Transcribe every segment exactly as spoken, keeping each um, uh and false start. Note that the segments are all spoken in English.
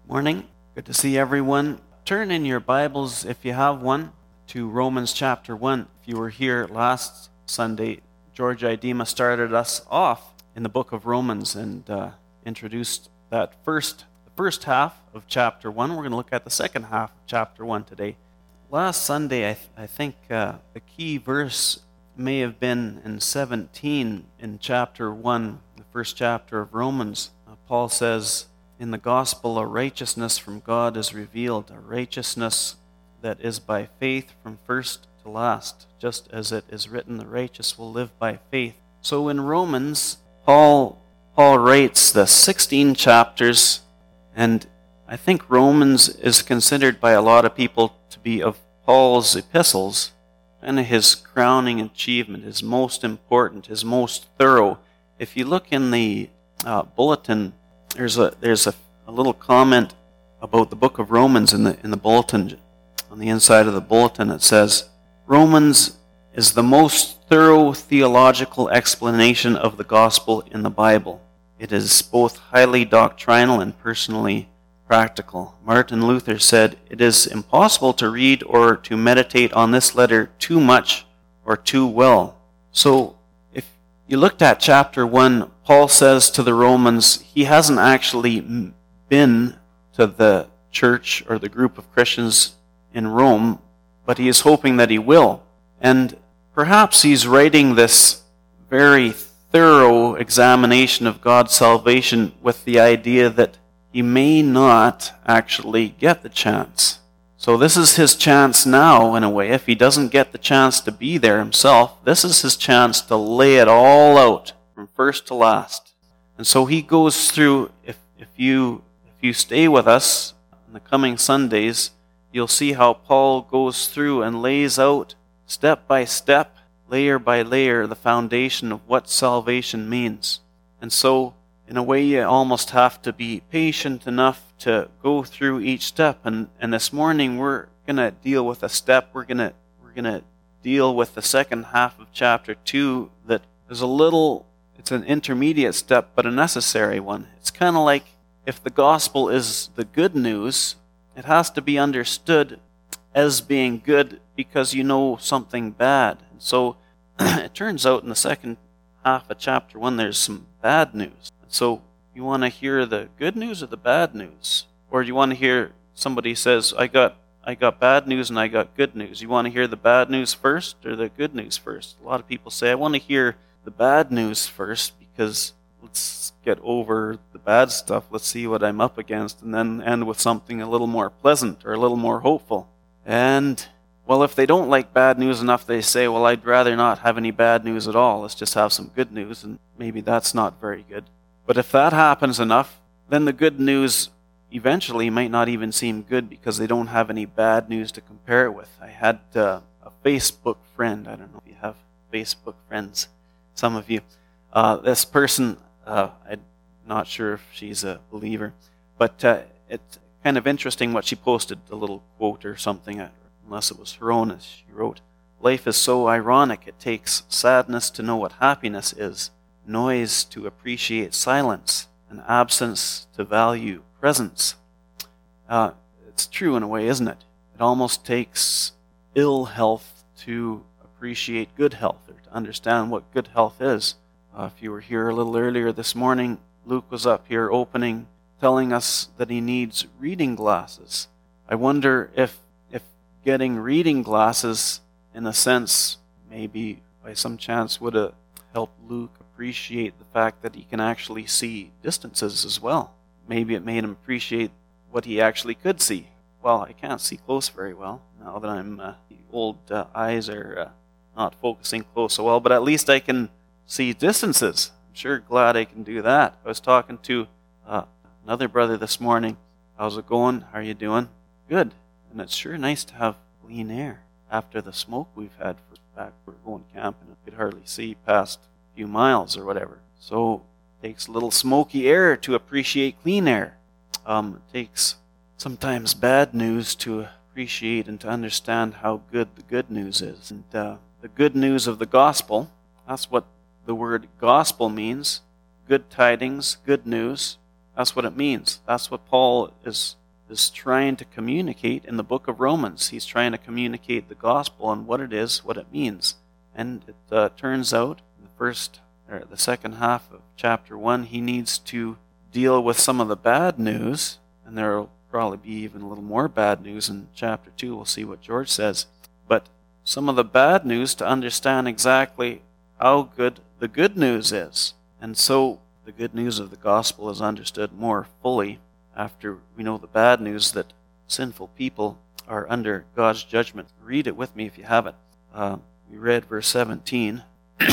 Morning. Good to see everyone. Turn in your Bibles, if you have one, to Romans chapter one. If you were here last Sunday, George Idema started us off in the book of Romans and uh, introduced that first, the first half of chapter one. We're going to look at the second half of chapter one today. Last Sunday, I, th- I think uh, the key verse may have been in seventeen in chapter one, the first chapter of Romans. Uh, Paul says, in the gospel, a righteousness from God is revealed, a righteousness that is by faith from first to last, just as it is written, the righteous will live by faith. So in Romans, Paul Paul writes the sixteen chapters, and I think Romans is considered by a lot of people to be of Paul's epistles, and his crowning achievement, his most important, his most thorough. If you look in the uh, bulletin, There's a there's a, a little comment about the book of Romans in the in the bulletin. On the inside of the bulletin it says, Romans is the most thorough theological explanation of the gospel in the Bible. It is both highly doctrinal and personally practical. Martin Luther said, it is impossible to read or to meditate on this letter too much or too well. So you looked at chapter one, Paul says to the Romans, he hasn't actually been to the church or the group of Christians in Rome, but he is hoping that he will. And perhaps he's writing this very thorough examination of God's salvation with the idea that he may not actually get the chance. So this is his chance now, in a way. If he doesn't get the chance to be there himself, this is his chance to lay it all out from first to last. And so he goes through, if if you if you stay with us in the coming Sundays, you'll see how Paul goes through and lays out step by step, layer by layer, the foundation of what salvation means. And so in a way, you almost have to be patient enough to go through each step. And, and this morning, we're going to deal with a step. We're going to we're going to deal with the second half of chapter two that is a little, it's an intermediate step, but a necessary one. It's kind of like if the gospel is the good news, it has to be understood as being good because you know something bad. And so it turns out in the second half of chapter one, there's some bad news. So you want to hear the good news or the bad news? Or do you want to hear somebody says, I got I got bad news and I got good news. You want to hear the bad news first or the good news first? A lot of people say, I want to hear the bad news first because let's get over the bad stuff. Let's see what I'm up against and then end with something a little more pleasant or a little more hopeful. And, well, if they don't like bad news enough, they say, well, I'd rather not have any bad news at all. Let's just have some good news, and maybe that's not very good. But if that happens enough, then the good news eventually might not even seem good because they don't have any bad news to compare it with. I had uh, a Facebook friend. I don't know if you have Facebook friends, some of you. Uh, this person, uh, I'm not sure if she's a believer, but uh, it's kind of interesting what she posted, a little quote or something, unless it was her own, as she wrote, life is so ironic, it takes sadness to know what happiness is, noise to appreciate silence, and absence to value presence. Uh, it's true in a way, isn't it? It almost takes ill health to appreciate good health, or to understand what good health is. Uh, if you were here a little earlier this morning, Luke was up here opening, telling us that he needs reading glasses. I wonder if if getting reading glasses, in a sense, maybe by some chance would have helped Luke appreciate the fact that he can actually see distances as well. Maybe it made him appreciate what he actually could see. Well, I can't see close very well now that I'm uh, the old uh, eyes are uh, not focusing close so well, but at least I can see distances. I'm sure glad I can do that. I was talking to uh, another brother this morning. How's it going? How are you doing? Good. And it's sure nice to have clean air after the smoke we've had for back we're going camping. I could hardly see past a few miles or whatever. So it takes a little smoky air to appreciate clean air. Um, it takes sometimes bad news to appreciate and to understand how good the good news is. And uh, the good news of the gospel, that's what the word gospel means. Good tidings, good news. That's what it means. That's what Paul is is trying to communicate in the book of Romans. He's trying to communicate the gospel and what it is, what it means. And it uh, turns out, in the first or the second half of chapter one, he needs to deal with some of the bad news, and there will probably be even a little more bad news in chapter two. We'll see what George says. But some of the bad news to understand exactly how good the good news is. And so the good news of the gospel is understood more fully after we know the bad news that sinful people are under God's judgment. Read it with me if you have it. Uh, we read verse seventeen.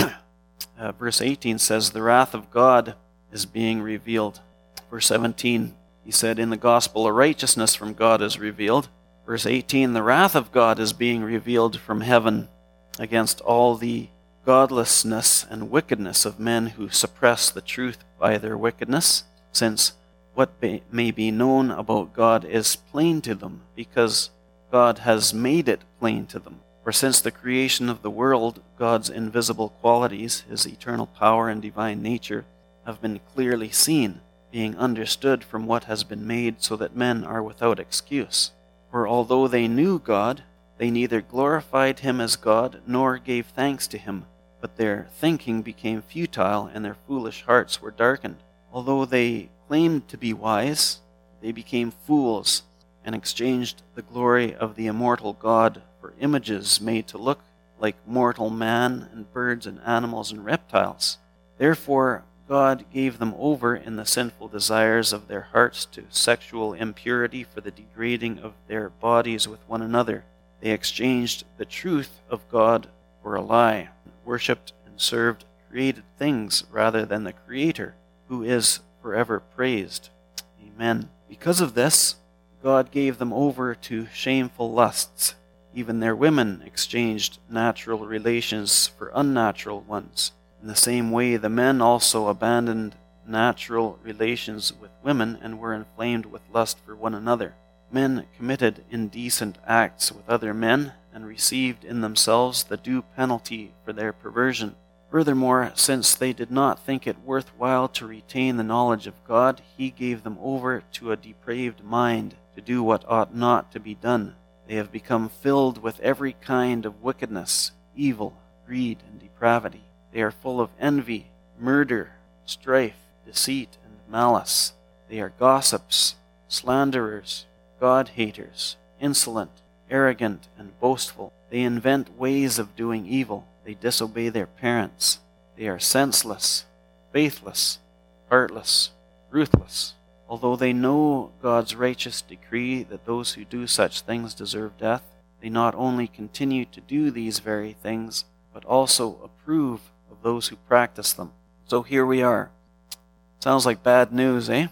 uh, verse eighteen says, "The wrath of God is being revealed." Verse seventeen, he said, "In the gospel a righteousness from God is revealed." Verse eighteen, "The wrath of God is being revealed from heaven against all the godlessness and wickedness of men who suppress the truth by their wickedness, since what may be known about God is plain to them, because God has made it plain to them. For since the creation of the world, God's invisible qualities, his eternal power and divine nature, have been clearly seen, being understood from what has been made, so that men are without excuse. For although they knew God, they neither glorified him as God nor gave thanks to him, but their thinking became futile and their foolish hearts were darkened. Although they claimed to be wise, they became fools and exchanged the glory of the immortal God for images made to look like mortal man and birds and animals and reptiles. Therefore God gave them over in the sinful desires of their hearts to sexual impurity for the degrading of their bodies with one another. They exchanged the truth of God for a lie, worshipped and served created things rather than the Creator, who is forever praised. Amen. Because of this, God gave them over to shameful lusts. Even their women exchanged natural relations for unnatural ones. In the same way, the men also abandoned natural relations with women and were inflamed with lust for one another. Men committed indecent acts with other men and received in themselves the due penalty for their perversion. Furthermore, since they did not think it worthwhile to retain the knowledge of God, he gave them over to a depraved mind to do what ought not to be done. They have become filled with every kind of wickedness, evil, greed, and depravity. They are full of envy, murder, strife, deceit, and malice. They are gossips, slanderers, God-haters, insolent, arrogant, and boastful. They invent ways of doing evil. They disobey their parents. They are senseless, faithless, heartless, ruthless. Although they know God's righteous decree that those who do such things deserve death, they not only continue to do these very things, but also approve of those who practice them. So here we are. Sounds like bad news, eh?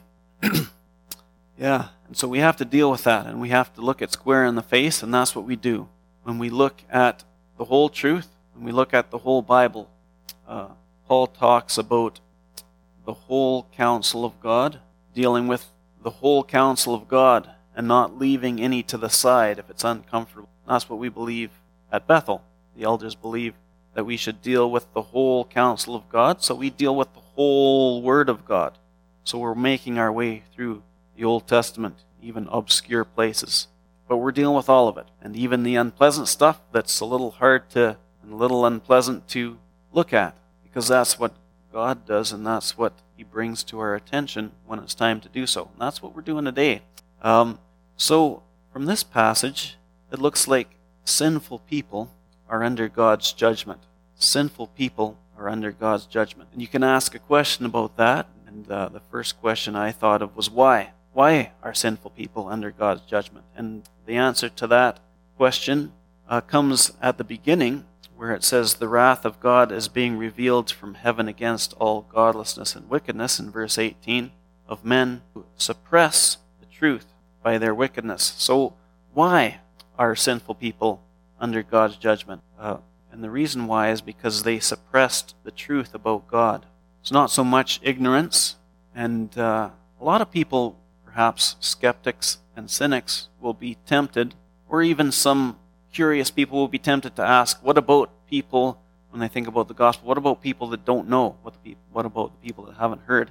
Yeah, and so we have to deal with that, and we have to look it square in the face, and that's what we do. When we look at the whole truth, when we look at the whole Bible, uh, Paul talks about the whole counsel of God, dealing with the whole counsel of God, and not leaving any to the side if it's uncomfortable. That's what we believe at Bethel. The elders believe that we should deal with the whole counsel of God, so we deal with the whole Word of God. So we're making our way through the Old Testament, even obscure places. But we're dealing with all of it, and even the unpleasant stuff that's a little hard to, and a little unpleasant to look at, because that's what God does, and that's what he brings to our attention when it's time to do so. And that's what we're doing today. Um, so, from this passage, it looks like sinful people are under God's judgment. Sinful people are under God's judgment. And you can ask a question about that, and uh, the first question I thought of was why? Why are sinful people under God's judgment? And the answer to that question uh, comes at the beginning, where it says, "The wrath of God is being revealed from heaven against all godlessness and wickedness," in verse eighteen, of men who suppress the truth by their wickedness. So why are sinful people under God's judgment? Uh, and the reason why is because they suppressed the truth about God. It's not so much ignorance, and uh, a lot of people, perhaps skeptics and cynics, will be tempted, or even some curious people will be tempted to ask, what about people, when they think about the gospel, what about people that don't know? What, the, what about the people that haven't heard?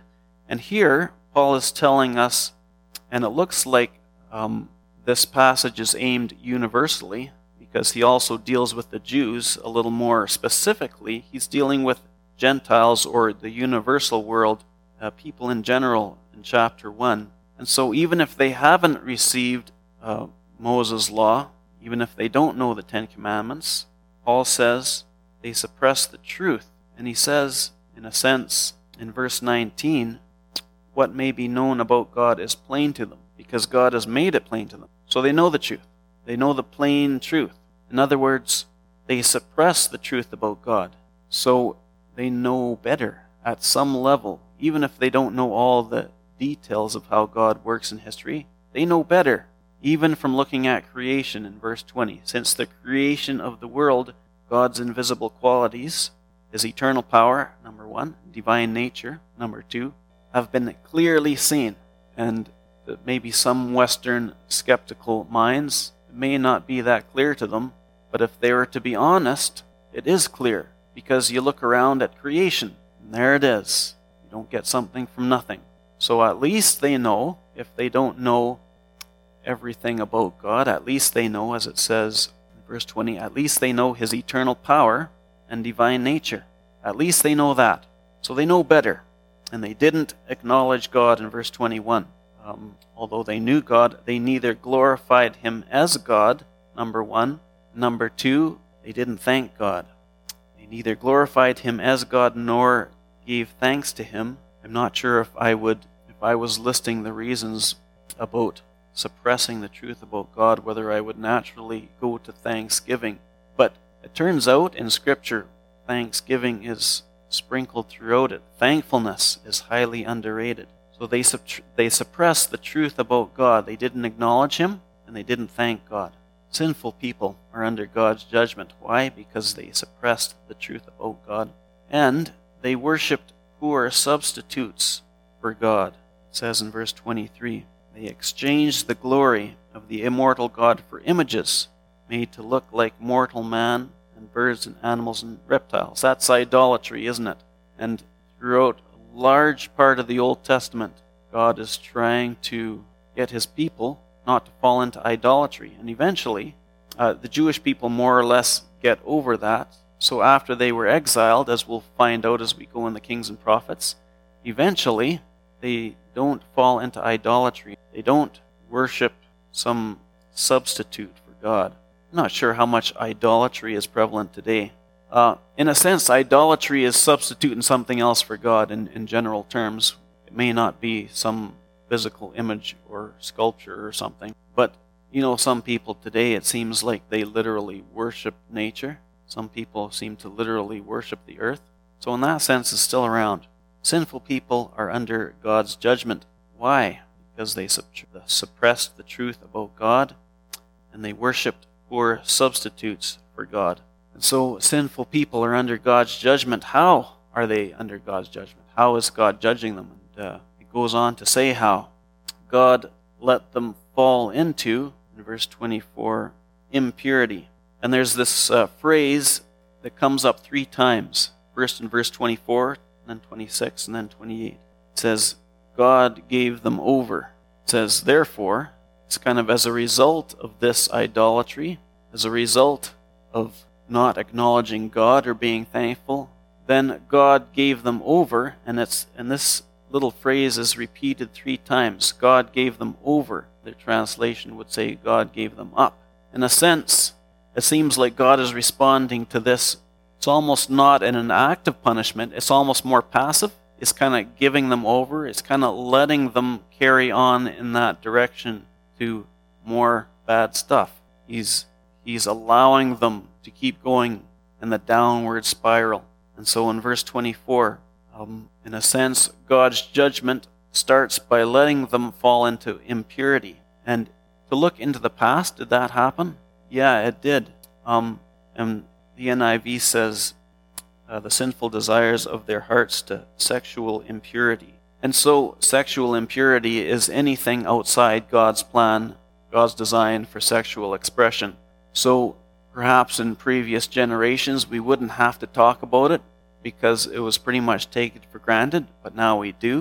And here, Paul is telling us, and it looks like um, this passage is aimed universally, because he also deals with the Jews a little more specifically. He's dealing with Gentiles, or the universal world, uh, people in general, in chapter one. And so even if they haven't received uh, Moses' law, even if they don't know the Ten Commandments, Paul says they suppress the truth. And he says, in a sense, in verse nineteen, what may be known about God is plain to them, because God has made it plain to them. So they know the truth. They know the plain truth. In other words, they suppress the truth about God. So they know better at some level, even if they don't know all the details of how God works in history. They know better, even from looking at creation in verse twenty. Since the creation of the world, God's invisible qualities, his eternal power, number one, divine nature, number two, have been clearly seen. And maybe some Western skeptical minds, it may not be that clear to them, but if they were to be honest, it is clear, because you look around at creation, and there it is. You don't get something from nothing. So at least they know, if they don't know everything about God, at least they know, as it says in verse twenty, at least they know his eternal power and divine nature. At least they know that. So they know better. And they didn't acknowledge God in verse twenty-one. Um, although they knew God, they neither glorified him as God, number one. Number two, they didn't thank God. They neither glorified him as God nor gave thanks to him. I'm not sure if I would, if I was listing the reasons about suppressing the truth about God, whether I would naturally go to thanksgiving. But it turns out in Scripture, thanksgiving is sprinkled throughout it. Thankfulness is highly underrated. So they they suppressed the truth about God. They didn't acknowledge him, and they didn't thank God. Sinful people are under God's judgment. Why? Because they suppressed the truth about God. And they worshipped poor substitutes for God. It says in verse twenty-three, they exchanged the glory of the immortal God for images made to look like mortal man and birds and animals and reptiles. That's idolatry, isn't it? And throughout a large part of the Old Testament, God is trying to get his people not to fall into idolatry. And eventually, uh, the Jewish people more or less get over that. So after they were exiled, as we'll find out as we go in the Kings and Prophets, eventually they don't fall into idolatry. They don't worship some substitute for God. I'm not sure how much idolatry is prevalent today. Uh, in a sense, idolatry is substituting something else for God in, in general terms. It may not be some physical image or sculpture or something. But, you know, some people today, it seems like they literally worship nature. Some people seem to literally worship the earth. So in that sense, it's still around. Sinful people are under God's judgment. Why? Because they suppressed the truth about God, and they worshipped poor substitutes for God. And so sinful people are under God's judgment. How are they under God's judgment? How is God judging them? And uh, it goes on to say how. God let them fall into, in verse twenty-four, impurity. And there's this uh, phrase that comes up three times. First in verse twenty-four, and then twenty-six, and then twenty-eight. It says, God gave them over. It says, therefore, it's kind of as a result of this idolatry, as a result of not acknowledging God or being thankful, then God gave them over, and it's and this little phrase is repeated three times. God gave them over. Their translation would say God gave them up. In a sense, it seems like God is responding to this. It's almost not in an act of punishment. It's almost more passive. It's kind of giving them over. It's kind of letting them carry on in that direction to more bad stuff. He's he's allowing them to keep going in the downward spiral. And so in verse twenty-four, um, in a sense, God's judgment starts by letting them fall into impurity. And to look into the past, did that happen? Yeah, it did. Um, and the N I V says, uh, the sinful desires of their hearts to sexual impurity. And so sexual impurity is anything outside God's plan, God's design for sexual expression. So perhaps in previous generations we wouldn't have to talk about it because it was pretty much taken for granted, but now we do.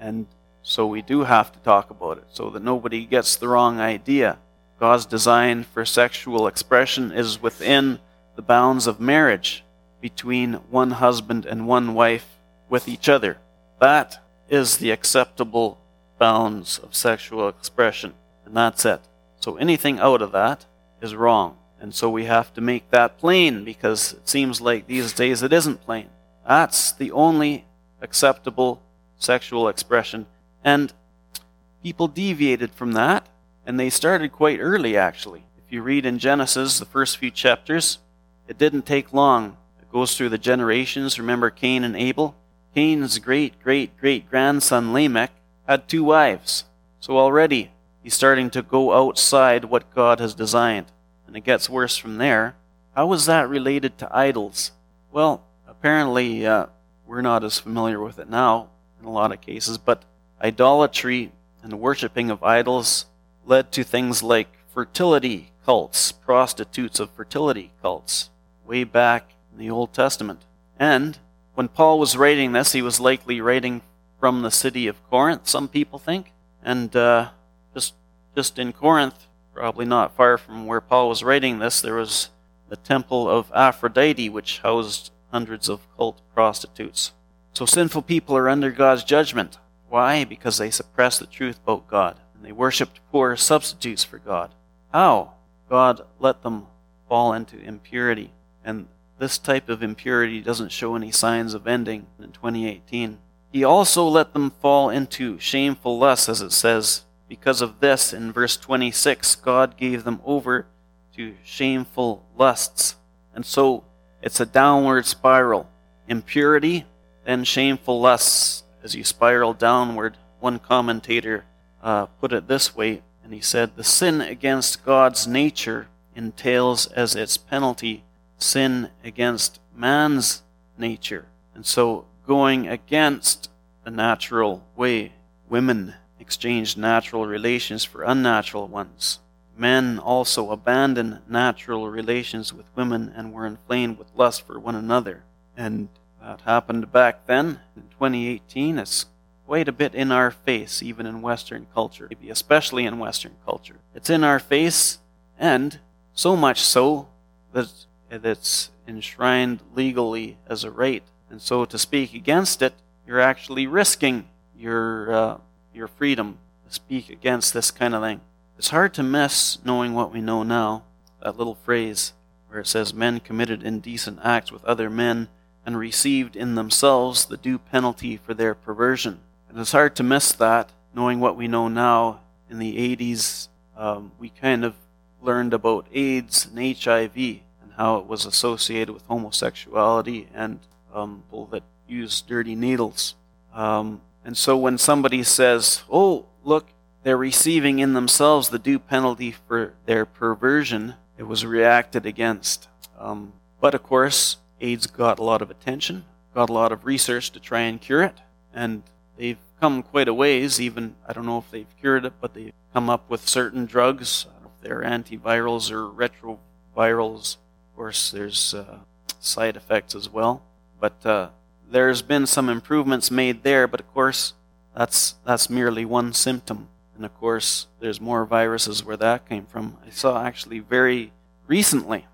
And so we do have to talk about it so that nobody gets the wrong idea. God's design for sexual expression is within the bounds of marriage between one husband and one wife with each other. That is the acceptable bounds of sexual expression, and that's it. So anything out of that is wrong. And so we have to make that plain, because it seems like these days it isn't plain. That's the only acceptable sexual expression. And people deviated from that, and they started quite early, actually. If you read in Genesis, the first few chapters, it didn't take long. It goes through the generations. Remember Cain and Abel? Cain's great-great-great-grandson Lamech had two wives. So already he's starting to go outside what God has designed. And it gets worse from there. How is that related to idols? Well, apparently uh, we're not as familiar with it now in a lot of cases, but idolatry and the worshiping of idols led to things like fertility cults, prostitutes of fertility cults, way back in the Old Testament. And when Paul was writing this, he was likely writing from the city of Corinth, some people think. And uh, just just in Corinth, probably not far from where Paul was writing this, there was the temple of Aphrodite, which housed hundreds of cult prostitutes. So sinful people are under God's judgment. Why? Because they suppressed the truth about God, and they worshipped poor substitutes for God. How? God let them fall into impurity. And this type of impurity doesn't show any signs of ending in twenty eighteen. He also let them fall into shameful lusts, as it says. Because of this, in verse twenty-six, God gave them over to shameful lusts. And so it's a downward spiral. Impurity, then shameful lusts. As you spiral downward, one commentator uh, put it this way, and he said, the sin against God's nature entails as its penalty sin against man's nature. And so going against the natural way, women exchanged natural relations for unnatural ones. Men also abandoned natural relations with women and were inflamed with lust for one another. And that happened back then. In twenty eighteen, it's quite a bit in our face, even in Western culture, maybe especially in Western culture. It's in our face, and so much so that it's enshrined legally as a right. And so to speak against it, you're actually risking your uh, your freedom to speak against this kind of thing. It's hard to miss knowing what we know now. That little phrase where it says, men committed indecent acts with other men and received in themselves the due penalty for their perversion. And it's hard to miss that, knowing what we know now. In the eighties, um, we kind of learned about AIDS and H I V and how it was associated with homosexuality and um, people that use dirty needles. Um, and so when somebody says, oh, look, they're receiving in themselves the due penalty for their perversion, it was reacted against. Um, but of course, AIDS got a lot of attention, got a lot of research to try and cure it, and they've come quite a ways. Even, I don't know if they've cured it, but they've come up with certain drugs. I don't know if they're antivirals or retrovirals. Of course, there's uh, side effects as well. But uh, there's been some improvements made there, but of course, that's that's merely one symptom. And of course, there's more viruses where that came from. I saw actually very recently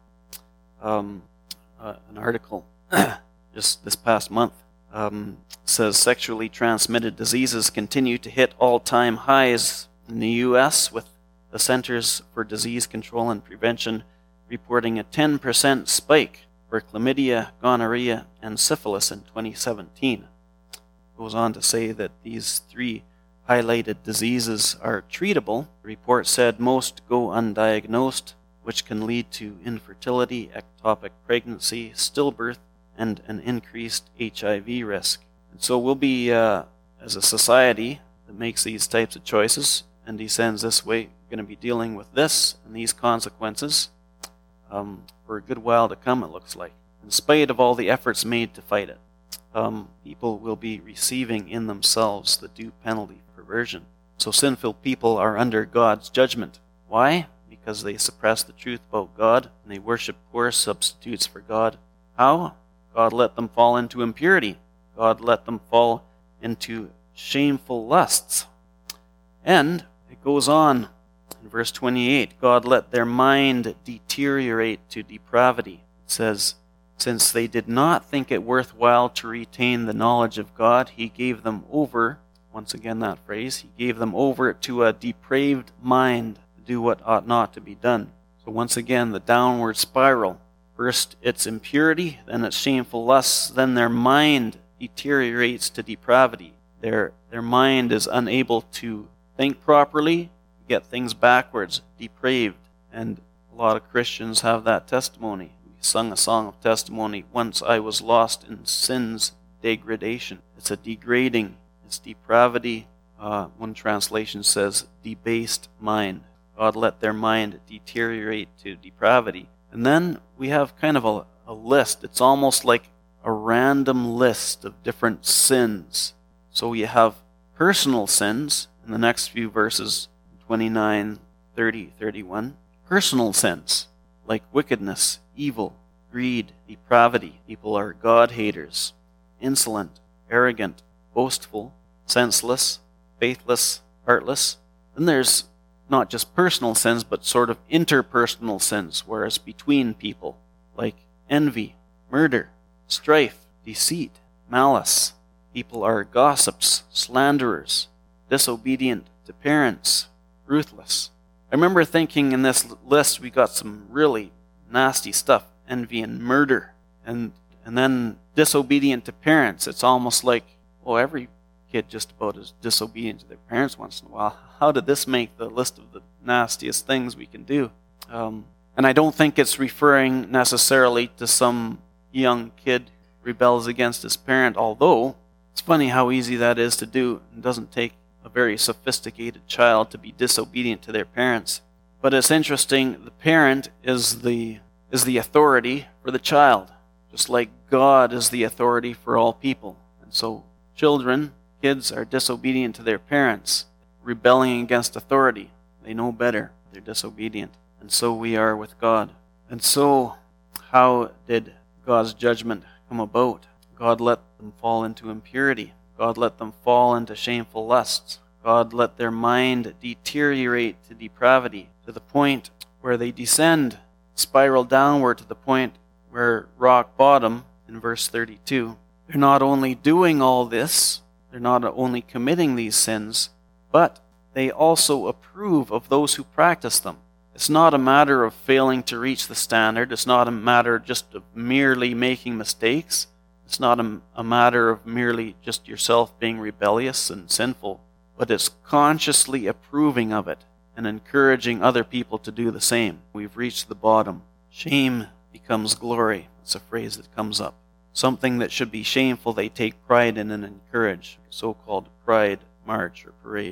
um, uh, an article just this past month um, says sexually transmitted diseases continue to hit all-time highs in the U S, with the Centers for Disease Control and Prevention reporting a ten percent spike for chlamydia, gonorrhea, and syphilis in twenty seventeen. It goes on to say that these three highlighted diseases are treatable. The report said most go undiagnosed, which can lead to infertility, ectopic pregnancy, stillbirth, and an increased H I V risk. And so we'll be, uh, as a society that makes these types of choices and descends this way, going to be dealing with this and these consequences um, for a good while to come, it looks like. In spite of all the efforts made to fight it, um, people will be receiving in themselves the due penalty for perversion. So sinful people are under God's judgment. Why? Because they suppress the truth about God and they worship poor substitutes for God. How? God let them fall into impurity. God let them fall into shameful lusts. And it goes on in verse twenty-eight, God let their mind deteriorate to depravity. It says, since they did not think it worthwhile to retain the knowledge of God, he gave them over, once again that phrase, he gave them over to a depraved mind to do what ought not to be done. So once again, the downward spiral. First it's impurity, then it's shameful lusts, then their mind deteriorates to depravity. Their, their mind is unable to think properly, get things backwards, depraved. And a lot of Christians have that testimony. We sung a song of testimony, once I was lost in sin's degradation. It's a degrading, it's depravity. Uh, one translation says, debased mind. God let their mind deteriorate to depravity. And then we have kind of a, a list. It's almost like a random list of different sins. So you have personal sins in the next few verses, twenty-nine, thirty, thirty-one. Personal sins like wickedness, evil, greed, depravity. People are God-haters, insolent, arrogant, boastful, senseless, faithless, heartless. Then there's not just personal sins, but sort of interpersonal sins, whereas between people, like envy, murder, strife, deceit, malice. People are gossips, slanderers, disobedient to parents, ruthless. I remember thinking in this list we got some really nasty stuff, envy and murder, and and then disobedient to parents. It's almost like, well, every kid just about is disobedient to their parents once in a while. How did this make the list of the nastiest things we can do? Um, and I don't think it's referring necessarily to some young kid who rebels against his parent, although it's funny how easy that is to do. It doesn't take a very sophisticated child to be disobedient to their parents. But it's interesting, the parent is the is the authority for the child, just like God is the authority for all people. And so children, kids are disobedient to their parents, rebelling against authority. They know better. They're disobedient. And so we are with God. And so how did God's judgment come about? God let them fall into impurity. God let them fall into shameful lusts. God let their mind deteriorate to depravity, to the point where they descend, spiral downward to the point where rock bottom, in verse thirty-two. They're not only doing all this, they're not only committing these sins, but they also approve of those who practice them. It's not a matter of failing to reach the standard. It's not a matter just of merely making mistakes. It's not a, a matter of merely just yourself being rebellious and sinful, but it's consciously approving of it and encouraging other people to do the same. We've reached the bottom. Shame becomes glory. It's a phrase that comes up. Something that should be shameful, they take pride in and encourage. So-called pride march or parade.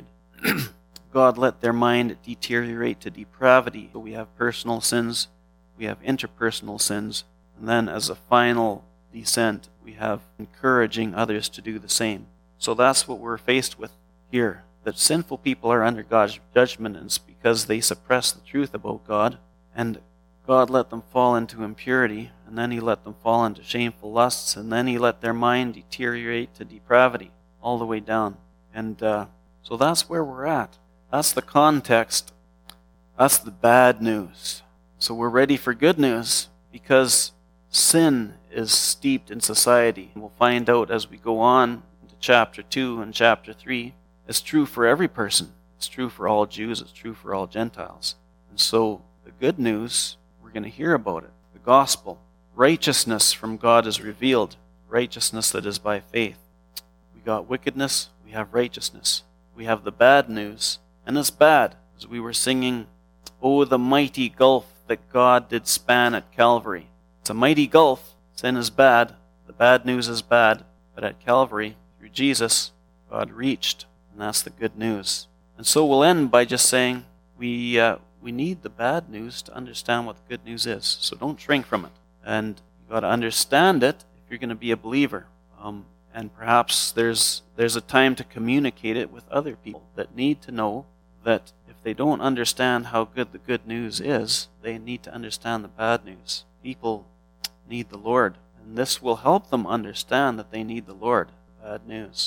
God let their mind deteriorate to depravity. So we have personal sins, we have interpersonal sins, and then as a final descent, we have encouraging others to do the same. So that's what we're faced with here. That sinful people are under God's judgment, and it's because they suppress the truth about God. And God let them fall into impurity, and then he let them fall into shameful lusts, and then he let their mind deteriorate to depravity, all the way down. And uh, so that's where we're at. That's the context. That's the bad news. So we're ready for good news, because sin is steeped in society. We'll find out as we go on into chapter two and chapter three. It's true for every person. It's true for all Jews. It's true for all Gentiles. And so the good news, we're going to hear about it. The gospel. Righteousness from God is revealed. Righteousness that is by faith. We got wickedness. We have righteousness. We have the bad news. And it's bad. As we were singing, "Oh, the mighty gulf that God did span at Calvary." It's a mighty gulf. Sin is bad. The bad news is bad. But at Calvary, through Jesus, God reached. And that's the good news. And so we'll end by just saying we uh, we need the bad news to understand what the good news is. So don't shrink from it. And you've got to understand it if you're going to be a believer. Um, and perhaps there's there's a time to communicate it with other people that need to know that if they don't understand how good the good news is, they need to understand the bad news. People need the Lord. And this will help them understand that they need the Lord, the bad news.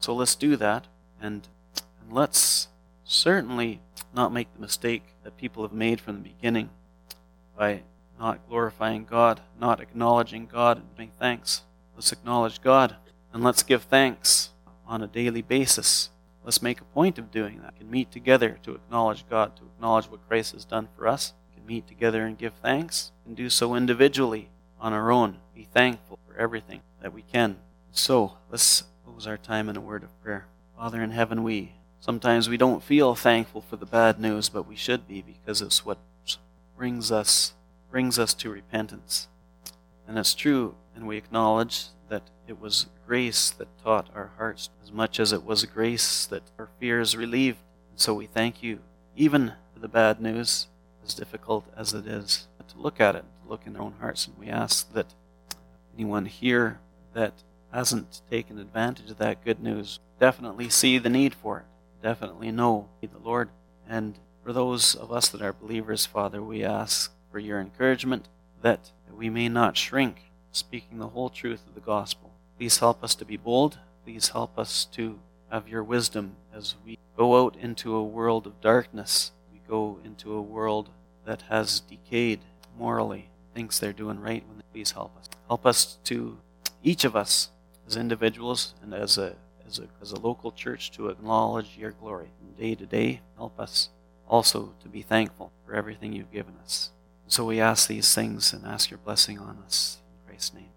So let's do that, and, and let's certainly not make the mistake that people have made from the beginning by not glorifying God, not acknowledging God and giving thanks. Let's acknowledge God, and let's give thanks on a daily basis. Let's make a point of doing that. We can meet together to acknowledge God, to acknowledge what Christ has done for us. We can meet together and give thanks, and do so individually on our own. Be thankful for everything that we can. So, let's close our time in a word of prayer. Father in heaven, we sometimes we don't feel thankful for the bad news, but we should be, because it's what brings us brings us to repentance. And it's true, and we acknowledge that it was grace that taught our hearts as much as it was grace that our fears relieved. And so we thank you, even for the bad news, as difficult as it is, to look at it, to look in our own hearts. And we ask that anyone here that hasn't taken advantage of that good news definitely see the need for it, definitely know the Lord. And for those of us that are believers, Father, we ask for your encouragement, that we may not shrink, speaking the whole truth of the gospel. Please help us to be bold. Please help us to have your wisdom as we go out into a world of darkness. We go into a world that has decayed morally, thinks they're doing right. When they, please help us. Help us to, each of us, as individuals and as a as a as a local church, to acknowledge your glory from day to day. Help us also to be thankful for everything you've given us. So we ask these things and ask your blessing on us. In Christ's name.